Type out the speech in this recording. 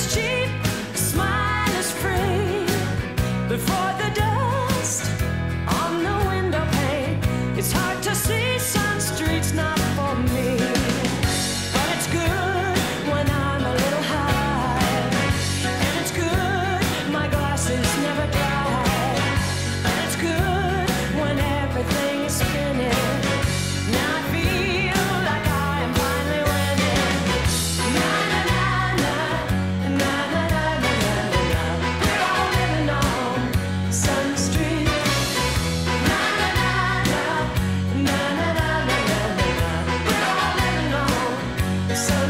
cheap, smile is free. Before the dust on the window pane, it's hard to see some streets not for me. But it's good when I'm a little high, and it's good my glasses never dry, and it's good when everything is spinning. Now I feel like I am finally winning. Na na na na na na na na na na. We're all living on Sun Street. Na na na na na na na na na na. We're all living on Sun